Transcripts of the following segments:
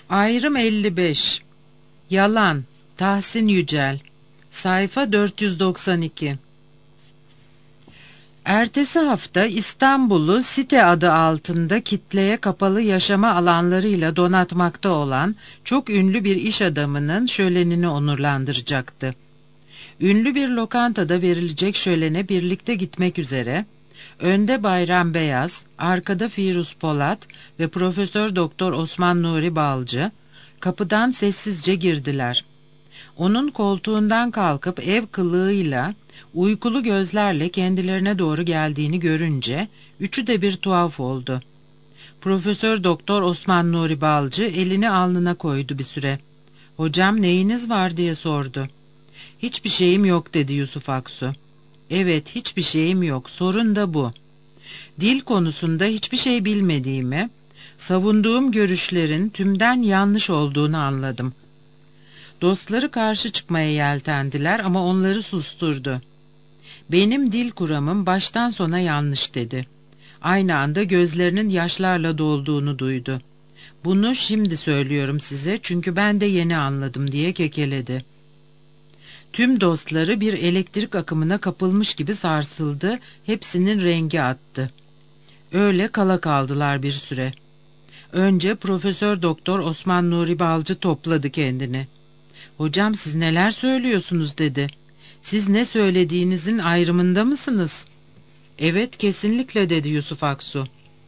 Ayrım 55. Yalan. Tahsin Yücel. Sayfa 492. Ertesi hafta İstanbul'u site adı altında kitleye kapalı yaşama alanlarıyla donatmakta olan çok ünlü bir iş adamının şölenini onurlandıracaktı. Ünlü bir lokantada verilecek şölene birlikte gitmek üzere, önde Bayram Beyaz, arkada Firuz Polat ve Profesör Doktor Osman Nuri Balcı kapıdan sessizce girdiler. Onun koltuğundan kalkıp ev kılığıyla, uykulu gözlerle kendilerine doğru geldiğini görünce üçü de bir tuhaf oldu. Profesör Doktor Osman Nuri Balcı elini alnına koydu bir süre. "Hocam, neyiniz var?" diye sordu. "Hiçbir şeyim yok," dedi Yusuf Aksu. "Evet, hiçbir şeyim yok. Sorun da bu. Dil konusunda hiçbir şey bilmediğimi, savunduğum görüşlerin tümden yanlış olduğunu anladım." Dostları karşı çıkmaya yeltendiler ama onları susturdu. "Benim dil kuramım baştan sona yanlış," dedi. Aynı anda gözlerinin yaşlarla dolduğunu duydu. "Bunu şimdi söylüyorum size çünkü ben de yeni anladım," diye kekeledi. Tüm dostları bir elektrik akımına kapılmış gibi sarsıldı, hepsinin rengi attı. Öyle kala kaldılar bir süre. Önce Profesör Doktor Osman Nuri Balcı topladı kendini. "Hocam, siz neler söylüyorsunuz?" dedi. "Siz ne söylediğinizin ayrımında mısınız?" "Evet, kesinlikle," dedi Yusuf Aksu.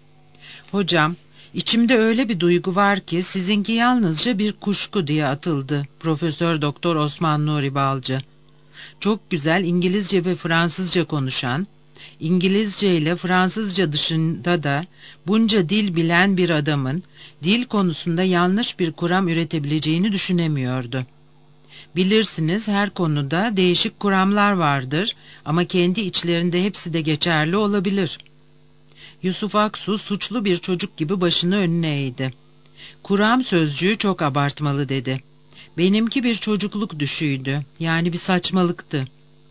"Hocam, içimde öyle bir duygu var ki sizinki yalnızca bir kuşku," diye atıldı Profesör Doktor Osman Nuri Balcı. Çok güzel İngilizce ve Fransızca konuşan, İngilizce ile Fransızca dışında da bunca dil bilen bir adamın dil konusunda yanlış bir kuram üretebileceğini düşünemiyordu. Bilirsiniz, her konuda değişik kuramlar vardır ama kendi içlerinde hepsi de geçerli olabilir. Yusuf Aksu suçlu bir çocuk gibi başını önüne eğdi. "Kuram sözcüğü çok abartmalı," dedi. "Benimki bir çocukluk düşüydü, yani bir saçmalıktı."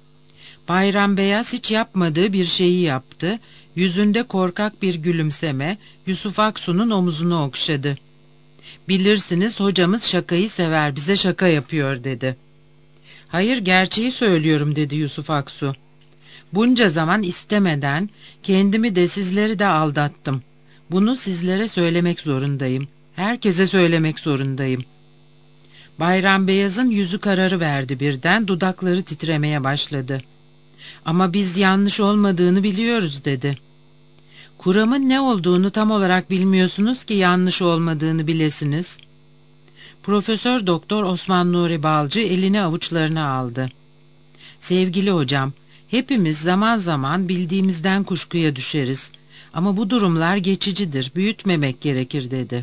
Bayram Beyaz hiç yapmadığı bir şeyi yaptı. Yüzünde korkak bir gülümseme Yusuf Aksu'nun omuzunu okşadı. "Bilirsiniz, hocamız şakayı sever, bize şaka yapıyor," dedi. "Hayır, gerçeği söylüyorum," dedi Yusuf Aksu. "Bunca zaman istemeden kendimi de sizleri de aldattım. Bunu sizlere söylemek zorundayım. Herkese söylemek zorundayım." Bayram Beyaz'ın yüzü kararıverdi birden, dudakları titremeye başladı. "Ama biz yanlış olmadığını biliyoruz," dedi. "Kuramın ne olduğunu tam olarak bilmiyorsunuz ki yanlış olmadığını bilesiniz." Profesör Doktor Osman Nuri Balcı elini avuçlarına aldı. "Sevgili hocam, hepimiz zaman zaman bildiğimizden kuşkuya düşeriz. Ama bu durumlar geçicidir, büyütmemek gerekir," dedi.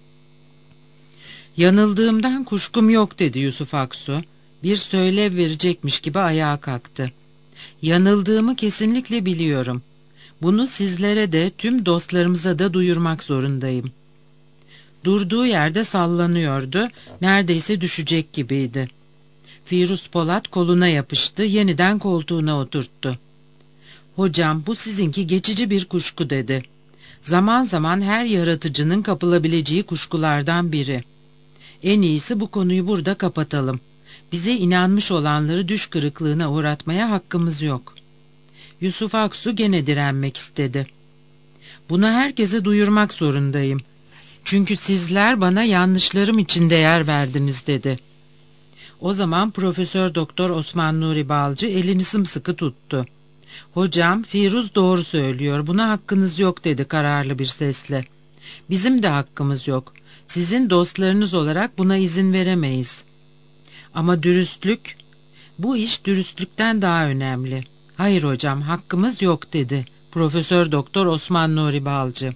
"Yanıldığımdan kuşkum yok," dedi Yusuf Aksu. Bir söylev verecekmiş gibi ayağa kalktı. "Yanıldığımı kesinlikle biliyorum. Bunu sizlere de tüm dostlarımıza da duyurmak zorundayım." Durduğu yerde sallanıyordu, neredeyse düşecek gibiydi. Firuz Polat koluna yapıştı, yeniden koltuğuna oturttu. "Hocam, bu sizinki geçici bir kuşku," dedi. "Zaman zaman her yaratıcının kapılabileceği kuşkulardan biri. En iyisi bu konuyu burada kapatalım. Bize inanmış olanları düş kırıklığına uğratmaya hakkımız yok." Yusuf Aksu gene direnmek istedi. "Bunu herkese duyurmak zorundayım. Çünkü sizler bana yanlışlarım için değer verdiniz," dedi. O zaman Profesör Doktor Osman Nuri Balcı elini sımsıkı tuttu. "Hocam, Firuz doğru söylüyor. Buna hakkınız yok," dedi kararlı bir sesle. "Bizim de hakkımız yok. Sizin dostlarınız olarak buna izin veremeyiz. Ama dürüstlük, bu iş dürüstlükten daha önemli." "Hayır hocam, hakkımız yok," dedi Profesör Doktor Osman Nuri Balcı.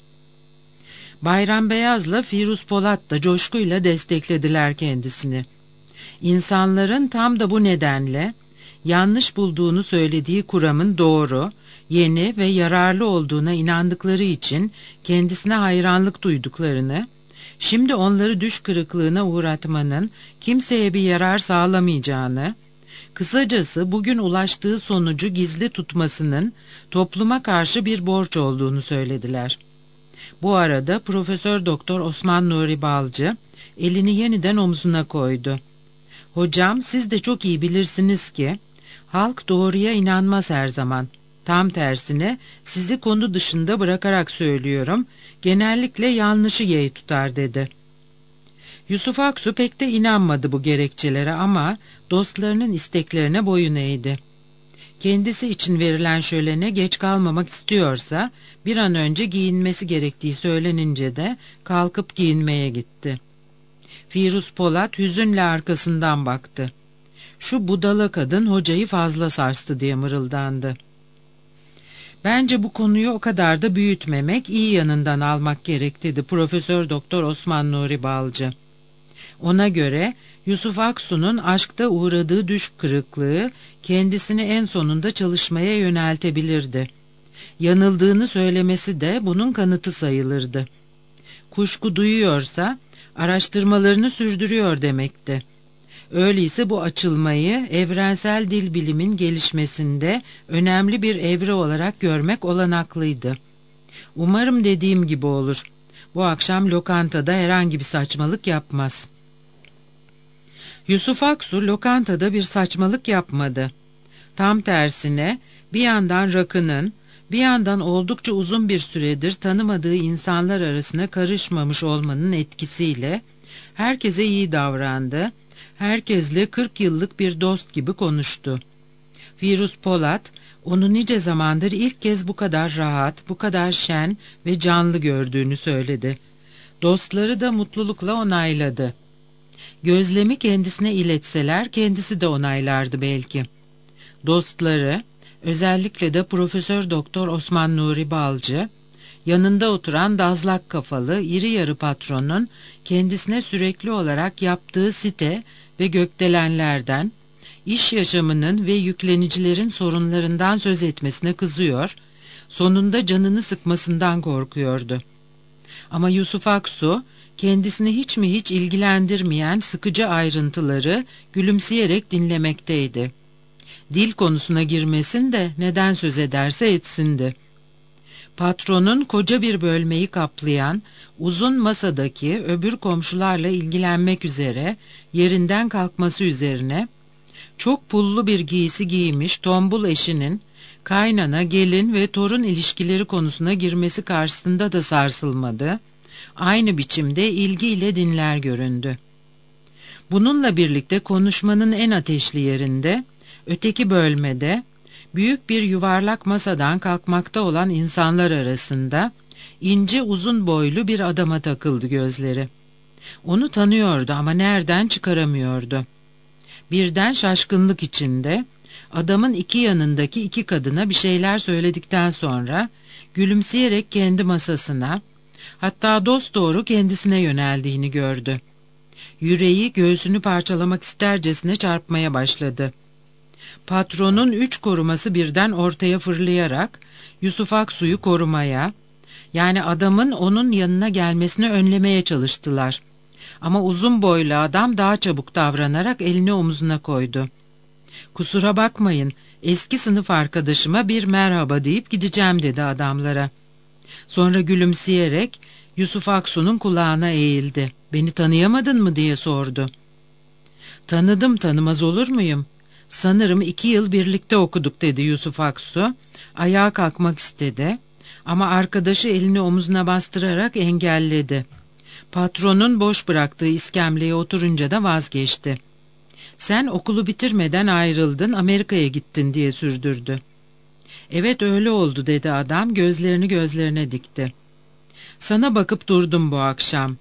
Bayram Beyaz'la Firuz Polat da coşkuyla desteklediler kendisini. İnsanların tam da bu nedenle yanlış bulduğunu söylediği kuramın doğru, yeni ve yararlı olduğuna inandıkları için kendisine hayranlık duyduklarını, şimdi onları düş kırıklığına uğratmanın kimseye bir yarar sağlamayacağını, kısacası bugün ulaştığı sonucu gizli tutmasının topluma karşı bir borç olduğunu söylediler. Bu arada Profesör Doktor Osman Nuri Balcı elini yeniden omzuna koydu. Hocam, siz de çok iyi bilirsiniz ki halk doğruya inanmaz her zaman. Tam tersine sizi konu dışında bırakarak söylüyorum, genellikle yanlışı yeğ tutar dedi. Yusuf Aksu pek de inanmadı bu gerekçelere ama dostlarının isteklerine boyun eğdi. Kendisi için verilen şölene geç kalmamak istiyorsa bir an önce giyinmesi gerektiği söylenince de kalkıp giyinmeye gitti. Firuz Polat hüzünle arkasından baktı. Şu budala kadın hocayı fazla sarstı diye mırıldandı. Bence bu konuyu o kadar da büyütmemek, iyi yanından almak gerek dedi Profesör Doktor Osman Nuri Balcı. Ona göre Yusuf Aksu'nun aşkta uğradığı düş kırıklığı kendisini en sonunda çalışmaya yöneltebilirdi. Yanıldığını söylemesi de bunun kanıtı sayılırdı. Kuşku duyuyorsa araştırmalarını sürdürüyor demekti. Öyleyse bu açılmayı evrensel dil bilimin gelişmesinde önemli bir evre olarak görmek olanaklıydı. Umarım dediğim gibi olur. Bu akşam lokantada herhangi bir saçmalık yapmaz. Yusuf Aksu lokantada bir saçmalık yapmadı. Tam tersine bir yandan rakının, bir yandan oldukça uzun bir süredir tanımadığı insanlar arasına karışmamış olmanın etkisiyle herkese iyi davrandı, herkesle 40 yıllık bir dost gibi konuştu. Firuz Polat, onu nice zamandır ilk kez bu kadar rahat, bu kadar şen ve canlı gördüğünü söyledi. Dostları da mutlulukla onayladı. Gözlemi kendisine iletseler kendisi de onaylardı belki. Dostları, özellikle de Profesör Doktor Osman Nuri Balcı, yanında oturan dazlak kafalı iri yarı patronun kendisine sürekli olarak yaptığı site ve gökdelenlerden, iş yaşamının ve yüklenicilerin sorunlarından söz etmesine kızıyor, sonunda canını sıkmasından korkuyordu. Ama Yusuf Aksu, kendisini hiç mi hiç ilgilendirmeyen sıkıcı ayrıntıları gülümseyerek dinlemekteydi. Dil konusuna girmesin de neden söz ederse etsindi. Patronun koca bir bölmeyi kaplayan uzun masadaki öbür komşularla ilgilenmek üzere yerinden kalkması üzerine çok pullu bir giysi giymiş tombul eşinin kaynana, gelin ve torun ilişkileri konusuna girmesi karşısında da sarsılmadı. Aynı biçimde ilgiyle dinler göründü. Bununla birlikte konuşmanın en ateşli yerinde, öteki bölmede, büyük bir yuvarlak masadan kalkmakta olan insanlar arasında, ince uzun boylu bir adama takıldı gözleri. Onu tanıyordu ama nereden çıkaramıyordu. Birden şaşkınlık içinde, adamın iki yanındaki iki kadına bir şeyler söyledikten sonra, gülümseyerek kendi masasına, hatta dosdoğru kendisine yöneldiğini gördü. Yüreği göğsünü parçalamak istercesine çarpmaya başladı. Patronun 3 koruması birden ortaya fırlayarak Yusuf Aksu'yu korumaya, yani adamın onun yanına gelmesini önlemeye çalıştılar. Ama uzun boylu adam daha çabuk davranarak elini omzuna koydu. "Kusura bakmayın, eski sınıf arkadaşıma bir merhaba deyip gideceğim" dedi adamlara. Sonra gülümseyerek Yusuf Aksu'nun kulağına eğildi. "Beni tanıyamadın mı?" diye sordu. "Tanıdım, tanımaz olur muyum? Sanırım 2 yıl birlikte okuduk" dedi Yusuf Aksu. Ayağa kalkmak istedi ama arkadaşı elini omzuna bastırarak engelledi. Patronun boş bıraktığı iskemleye oturunca da vazgeçti. "Sen okulu bitirmeden ayrıldın, Amerika'ya gittin" diye sürdürdü. "Evet, öyle oldu" dedi adam, gözlerini gözlerine dikti. "Sana bakıp durdum bu akşam.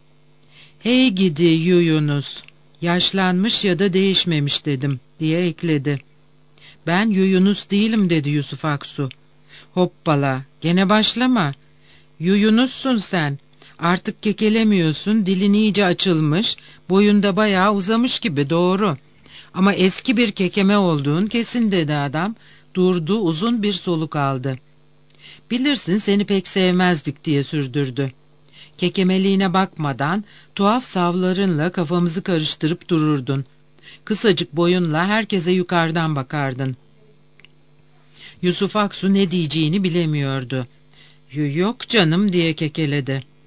Hey gidi Yunus, yaşlanmış ya da değişmemiş dedim" diye ekledi. "Ben Yunus değilim" dedi Yusuf Aksu. "Hoppala, gene başlama. Yunus'sun sen. Artık kekelemiyorsun, dilin iyice açılmış, boyunda bayağı uzamış gibi, doğru. Ama eski bir kekeme olduğun kesin" dedi adam. Durdu, uzun bir soluk aldı. "Bilirsin, seni pek sevmezdik" diye sürdürdü. "Kekemeliğine bakmadan tuhaf savlarınla kafamızı karıştırıp dururdun. Kısacık boyunla herkese yukarıdan bakardın." Yusuf Aksu ne diyeceğini bilemiyordu. "Yok canım" diye kekeledi.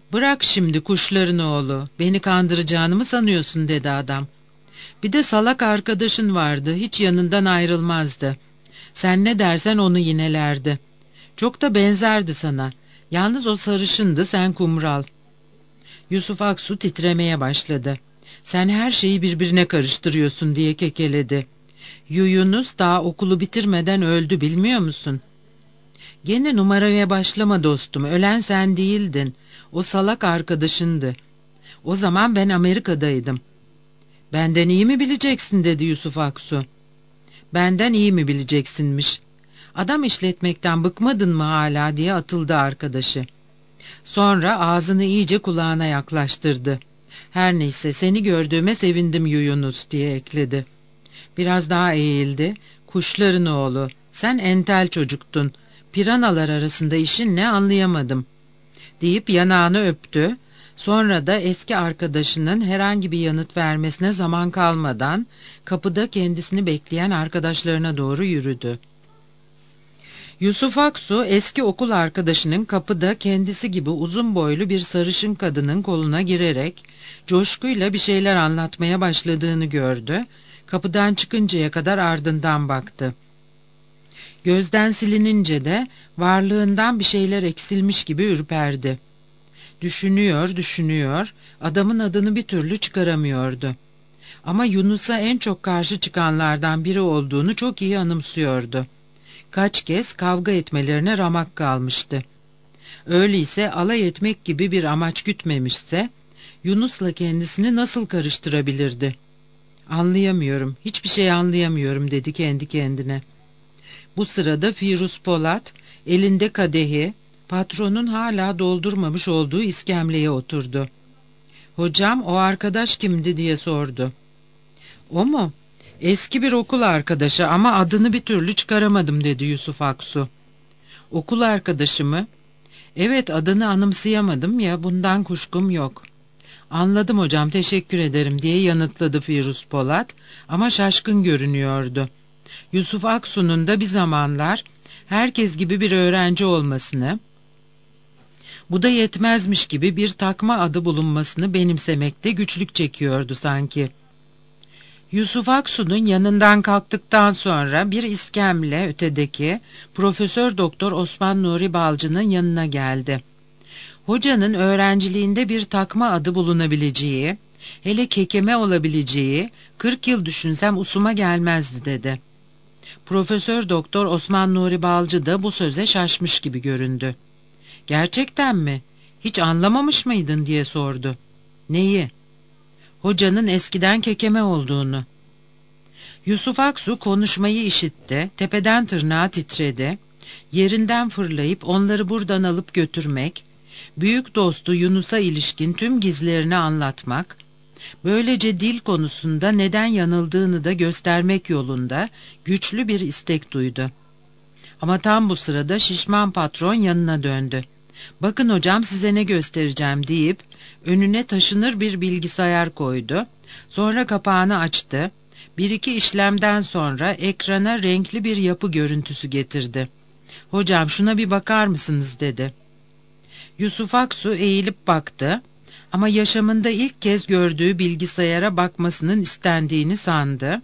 Bırak şimdi kuşların oğlu, beni kandıracağını mı sanıyorsun dedi adam. Bir de salak arkadaşın vardı, hiç yanından ayrılmazdı. Sen ne dersen onu yinelerdi. Çok da benzerdi sana. Yalnız o sarışındı, sen kumral. Yusuf Aksu titremeye başladı. Sen her şeyi birbirine karıştırıyorsun diye kekeledi. Yunus daha okulu bitirmeden öldü bilmiyor musun? Gene numaraya başlama dostum, ölen sen değildin. O salak arkadaşındı. O zaman ben Amerika'daydım. Benden iyi mi bileceksin dedi Yusuf Aksu. Benden iyi mi bileceksinmiş. Adam işletmekten bıkmadın mı hala diye atıldı arkadaşı. Sonra ağzını iyice kulağına yaklaştırdı. Her neyse seni gördüğüme sevindim Yunus diye ekledi. Biraz daha eğildi. Kuşların oğlu, sen entel çocuktun. Piranalar arasında işin ne anlayamadım deyip yanağını öptü. Sonra da eski arkadaşının herhangi bir yanıt vermesine zaman kalmadan kapıda kendisini bekleyen arkadaşlarına doğru yürüdü. Yusuf Aksu eski okul arkadaşının kapıda kendisi gibi uzun boylu bir sarışın kadının koluna girerek coşkuyla bir şeyler anlatmaya başladığını gördü. Kapıdan çıkıncaya kadar ardından baktı. Gözden silinince de varlığından bir şeyler eksilmiş gibi ürperdi. Düşünüyor, adamın adını bir türlü çıkaramıyordu. Ama Yunus'a en çok karşı çıkanlardan biri olduğunu çok iyi anımsıyordu. Kaç kez kavga etmelerine ramak kalmıştı. Öyleyse alay etmek gibi bir amaç gütmemişse, Yunus'la kendisini nasıl karıştırabilirdi? Anlayamıyorum, hiçbir şey anlayamıyorum dedi kendi kendine. Bu sırada Firuz Polat elinde kadehi, patronun hala doldurmamış olduğu iskemleye oturdu. Hocam o arkadaş kimdi diye sordu. O mu? Eski bir okul arkadaşı ama adını bir türlü çıkaramadım dedi Yusuf Aksu. Okul arkadaşı mı? Evet adını anımsayamadım ya bundan kuşkum yok. Anladım hocam teşekkür ederim diye yanıtladı Firuz Polat ama şaşkın görünüyordu. Yusuf Aksu'nun da bir zamanlar herkes gibi bir öğrenci olmasını, bu da yetmezmiş gibi bir takma adı bulunmasını benimsemekte güçlük çekiyordu sanki. Yusuf Aksu'nun yanından kalktıktan sonra bir iskemle ötedeki Profesör Doktor Osman Nuri Balcı'nın yanına geldi. Hocanın öğrenciliğinde bir takma adı bulunabileceği, hele kekeme olabileceği 40 yıl düşünsem usuma gelmezdi dedi. Profesör Doktor Osman Nuri Balcı da bu söze şaşmış gibi göründü. Gerçekten mi? Hiç anlamamış mıydın diye sordu. Neyi? Hocanın eskiden kekeme olduğunu. Yusuf Aksu konuşmayı işitti, tepeden tırnağa titredi, yerinden fırlayıp onları buradan alıp götürmek, büyük dostu Yunus'a ilişkin tüm gizlerini anlatmak, böylece dil konusunda neden yanıldığını da göstermek yolunda güçlü bir istek duydu. Ama tam bu sırada şişman patron yanına döndü. Bakın hocam size ne göstereceğim deyip önüne taşınır bir bilgisayar koydu. Sonra kapağını açtı. Bir iki işlemden sonra ekrana renkli bir yapı görüntüsü getirdi. Hocam şuna bir bakar mısınız dedi. Yusuf Aksu eğilip baktı ama yaşamında ilk kez gördüğü bilgisayara bakmasının istendiğini sandı.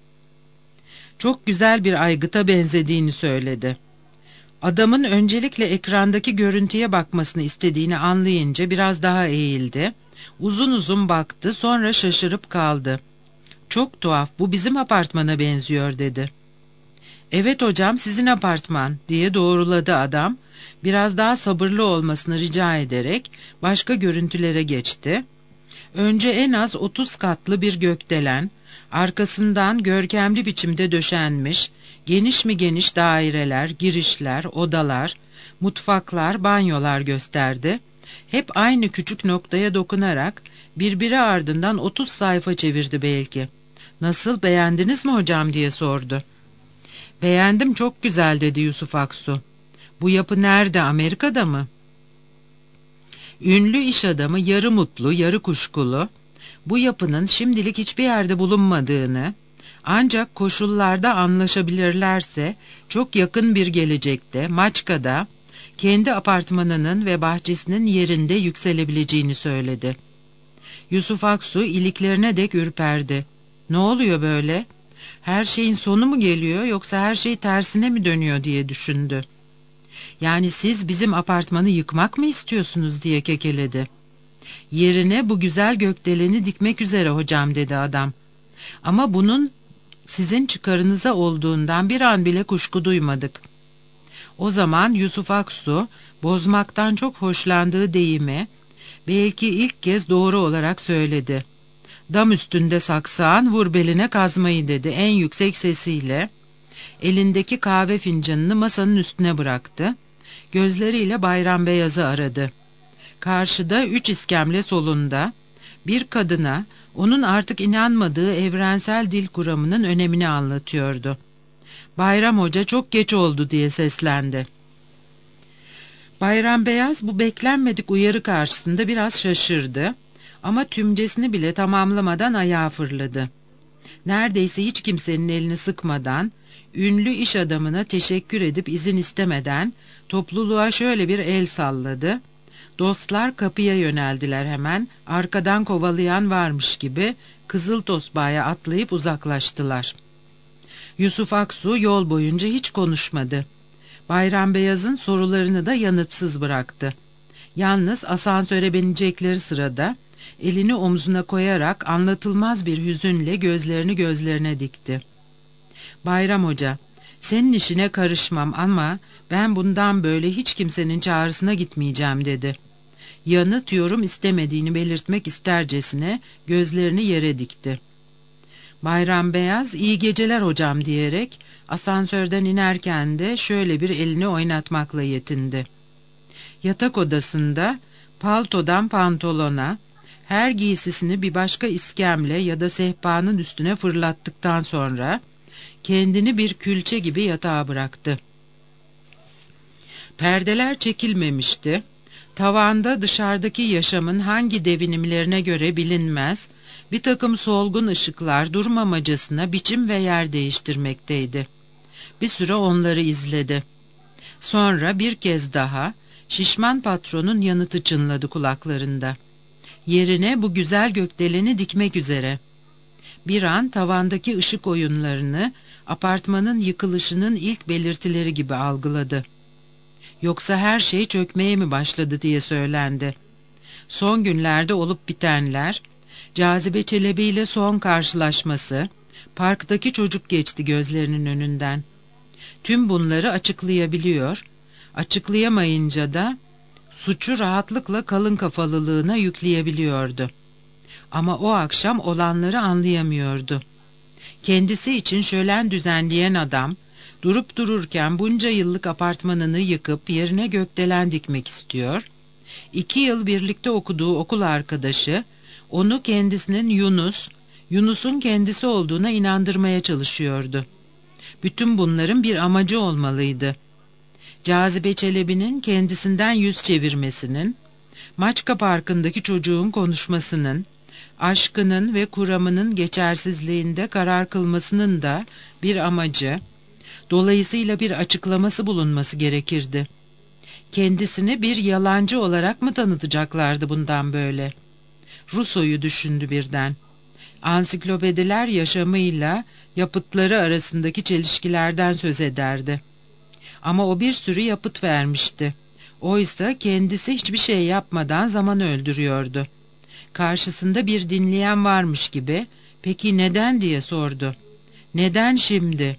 Çok güzel bir aygıta benzediğini söyledi. Adamın öncelikle ekrandaki görüntüye bakmasını istediğini anlayınca biraz daha eğildi. Uzun uzun baktı, sonra şaşırıp kaldı. Çok tuhaf, bu bizim apartmana benziyor dedi. Evet hocam sizin apartman diye doğruladı adam. Biraz daha sabırlı olmasını rica ederek başka görüntülere geçti. Önce en az 30 katlı bir gökdelen, arkasından görkemli biçimde döşenmiş, geniş mi geniş daireler, girişler, odalar, mutfaklar, banyolar gösterdi. Hep aynı küçük noktaya dokunarak birbiri ardından 30 sayfa çevirdi belki. Nasıl, beğendiniz mi hocam diye sordu. Beğendim, çok güzel dedi Yusuf Aksu. Bu yapı nerede, Amerika'da mı? Ünlü iş adamı yarı mutlu yarı kuşkulu, bu yapının şimdilik hiçbir yerde bulunmadığını, ancak koşullarda anlaşabilirlerse çok yakın bir gelecekte Maçka'da kendi apartmanının ve bahçesinin yerinde yükselebileceğini söyledi. Yusuf Aksu iliklerine dek ürperdi. Ne oluyor böyle? Her şeyin sonu mu geliyor yoksa her şey tersine mi dönüyor diye düşündü. Yani siz bizim apartmanı yıkmak mı istiyorsunuz diye kekeledi. Yerine bu güzel gökdeleni dikmek üzere hocam dedi adam. Ama bunun sizin çıkarınıza olduğundan bir an bile kuşku duymadık. O zaman Yusuf Aksu bozmaktan çok hoşlandığı deyimi belki ilk kez doğru olarak söyledi. Dam üstünde saksağın vur beline kazmayı dedi en yüksek sesiyle. Elindeki kahve fincanını masanın üstüne bıraktı. Gözleriyle Bayram Beyaz'ı aradı. Karşıda 3 iskemle solunda bir kadına onun artık inanmadığı evrensel dil kuramının önemini anlatıyordu. Bayram Hoca çok geç oldu diye seslendi. Bayram Beyaz bu beklenmedik uyarı karşısında biraz şaşırdı ama tümcesini bile tamamlamadan ayağa fırladı. Neredeyse hiç kimsenin elini sıkmadan, ünlü iş adamına teşekkür edip izin istemeden topluluğa şöyle bir el salladı. Dostlar kapıya yöneldiler hemen, arkadan kovalayan varmış gibi Kızıl Tosbağa'ya atlayıp uzaklaştılar. Yusuf Aksu yol boyunca hiç konuşmadı. Bayram Beyaz'ın sorularını da yanıtsız bıraktı. Yalnız asansöre binecekleri sırada elini omzuna koyarak anlatılmaz bir hüzünle gözlerini gözlerine dikti. Bayram Hoca, senin işine karışmam ama ben bundan böyle hiç kimsenin çağrısına gitmeyeceğim dedi. Yanıt istemediğini belirtmek istercesine gözlerini yere dikti. Bayram Beyaz iyi geceler hocam diyerek asansörden inerken de şöyle bir elini oynatmakla yetindi. Yatak odasında paltodan pantolona, her giysisini bir başka iskemle ya da sehpanın üstüne fırlattıktan sonra kendini bir külçe gibi yatağa bıraktı. Perdeler çekilmemişti. Tavanda dışarıdaki yaşamın hangi devinimlerine göre bilinmez, bir takım solgun ışıklar durmamacasına biçim ve yer değiştirmekteydi. Bir süre onları izledi. Sonra bir kez daha şişman patronun yanıtı çınladı kulaklarında. Yerine bu güzel gökdeleni dikmek üzere. Bir an tavandaki ışık oyunlarını apartmanın yıkılışının ilk belirtileri gibi algıladı. Yoksa her şey çökmeye mi başladı diye söylendi. Son günlerde olup bitenler, Cazibe Çelebi ile son karşılaşması, parktaki çocuk geçti gözlerinin önünden. Tüm bunları açıklayabiliyor, açıklayamayınca da suçu rahatlıkla kalın kafalılığına yükleyebiliyordu. Ama o akşam olanları anlayamıyordu. Kendisi için şölen düzenleyen adam, durup dururken bunca yıllık apartmanını yıkıp yerine gökdelen dikmek istiyor. 2 yıl birlikte okuduğu okul arkadaşı, onu kendisinin Yunus'un kendisi olduğuna inandırmaya çalışıyordu. Bütün bunların bir amacı olmalıydı. Cazibe Çelebi'nin kendisinden yüz çevirmesinin, Maçka Parkı'ndaki çocuğun konuşmasının, aşkının ve kuramının geçersizliğinde karar kılmasının da bir amacı, dolayısıyla bir açıklaması bulunması gerekirdi. Kendisini bir yalancı olarak mı tanıtacaklardı bundan böyle? Rousseau'yu düşündü birden. Ansiklopediler yaşamıyla yapıtları arasındaki çelişkilerden söz ederdi. Ama o bir sürü yapıt vermişti. Oysa kendisi hiçbir şey yapmadan zaman öldürüyordu. Karşısında bir dinleyen varmış gibi, peki neden diye sordu. Neden şimdi?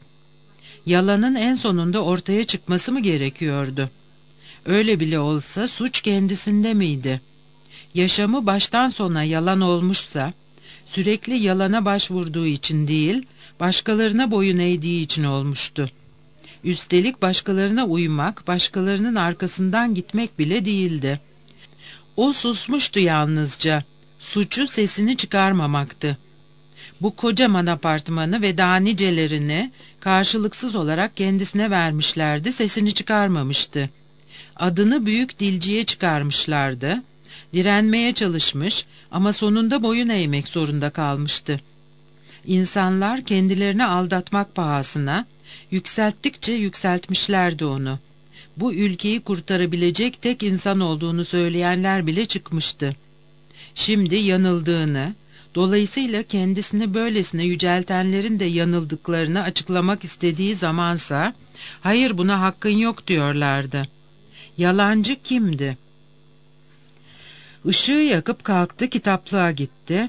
Yalanın en sonunda ortaya çıkması mı gerekiyordu? Öyle bile olsa suç kendisinde miydi? Yaşamı baştan sona yalan olmuşsa, sürekli yalana başvurduğu için değil, başkalarına boyun eğdiği için olmuştu. Üstelik başkalarına uymak, başkalarının arkasından gitmek bile değildi. O susmuştu yalnızca, suçu sesini çıkarmamaktı. Bu kocaman apartmanı ve daha nicelerini karşılıksız olarak kendisine vermişlerdi, sesini çıkarmamıştı. Adını büyük dilciye çıkarmışlardı. Direnmeye çalışmış ama sonunda boyun eğmek zorunda kalmıştı. İnsanlar kendilerini aldatmak pahasına yükselttikçe yükseltmişlerdi onu. bu ülkeyi kurtarabilecek tek insan olduğunu söyleyenler bile çıkmıştı. Şimdi yanıldığını, dolayısıyla kendisini böylesine yüceltenlerin de yanıldıklarını açıklamak istediği zamansa, hayır buna hakkın yok diyorlardı. Yalancı kimdi? Işığı yakıp kalktı, kitaplığa gitti.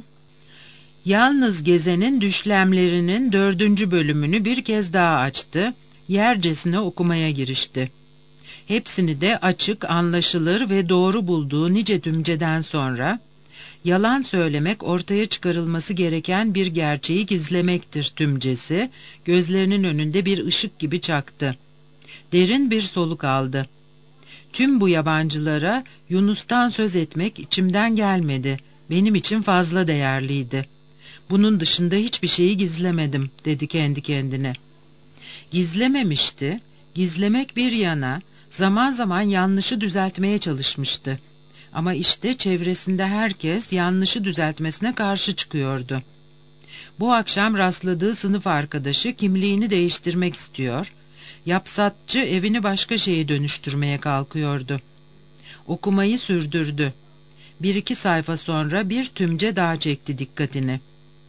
Yalnız Gezen'in Düşlemlerinin 4. bölümünü bir kez daha açtı, yercesine okumaya girişti. Hepsini de açık, anlaşılır ve doğru bulduğu nice tümceden sonra, yalan söylemek ortaya çıkarılması gereken bir gerçeği gizlemektir tümcesi, gözlerinin önünde bir ışık gibi çaktı. Derin bir soluk aldı. Tüm bu yabancılara Yunus'tan söz etmek içimden gelmedi, benim için fazla değerliydi. Bunun dışında hiçbir şeyi gizlemedim, dedi kendi kendine. Gizlememişti, gizlemek bir yana, zaman zaman yanlışı düzeltmeye çalışmıştı. Ama işte çevresinde herkes yanlışı düzeltmesine karşı çıkıyordu. Bu akşam rastladığı sınıf arkadaşı kimliğini değiştirmek istiyor, yapsatçı evini başka şeye dönüştürmeye kalkıyordu. Okumayı sürdürdü. 1-2 sayfa sonra bir tümce daha çekti dikkatini.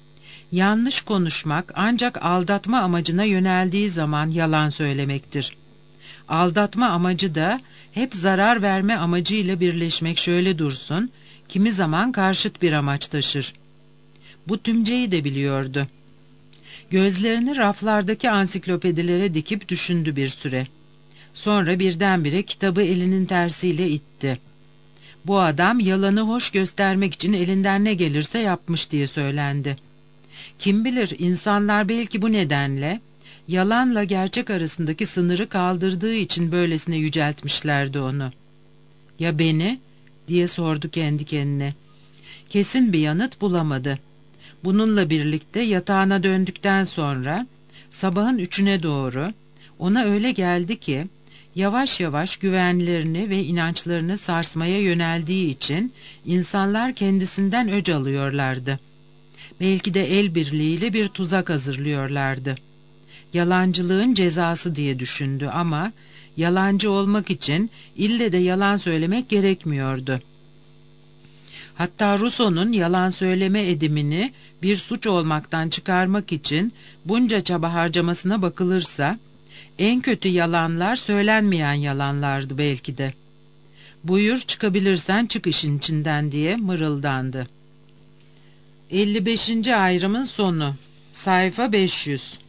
Yanlış konuşmak ancak aldatma amacına yöneldiği zaman yalan söylemektir. Aldatma amacı da hep zarar verme amacıyla birleşmek şöyle dursun, kimi zaman karşıt bir amaç taşır. Bu tümceyi de biliyordu. Gözlerini raflardaki ansiklopedilere dikip düşündü bir süre. Sonra birdenbire kitabı elinin tersiyle itti. Bu adam yalanı hoş göstermek için elinden ne gelirse yapmış diye söylendi. Kim bilir, insanlar belki bu nedenle yalanla gerçek arasındaki sınırı kaldırdığı için böylesine yüceltmişlerdi onu. Ya beni? Diye sordu kendi kendine. Kesin bir yanıt bulamadı. Bununla birlikte yatağına döndükten sonra sabahın 3'üne doğru ona öyle geldi ki yavaş yavaş güvenlerini ve inançlarını sarsmaya yöneldiği için insanlar kendisinden öc alıyorlardı. Belki de el birliğiyle bir tuzak hazırlıyorlardı. Yalancılığın cezası diye düşündü ama yalancı olmak için ille de yalan söylemek gerekmiyordu. Hatta Rousseau'nun yalan söyleme edimini bir suç olmaktan çıkarmak için bunca çaba harcamasına bakılırsa, en kötü yalanlar söylenmeyen yalanlardı belki de. Buyur çıkabilirsen çık işin içinden diye mırıldandı. 55. ayrımın sonu. Sayfa 500.